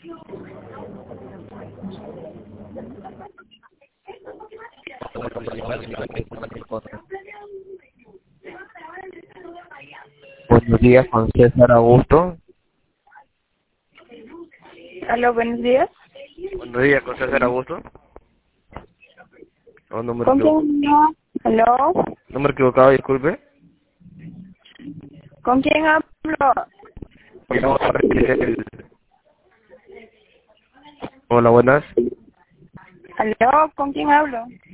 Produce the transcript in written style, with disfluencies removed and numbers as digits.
Buenos días, con César Augusto. Aló, buenos días. Buenos días, con César Augusto. Oh, número ¿Con equivocado. quién hablo? Aló. Número equivocado, disculpe. ¿Con quién hablo? Vamos a repetir Hola, buenas. Aló, ¿con quién hablo?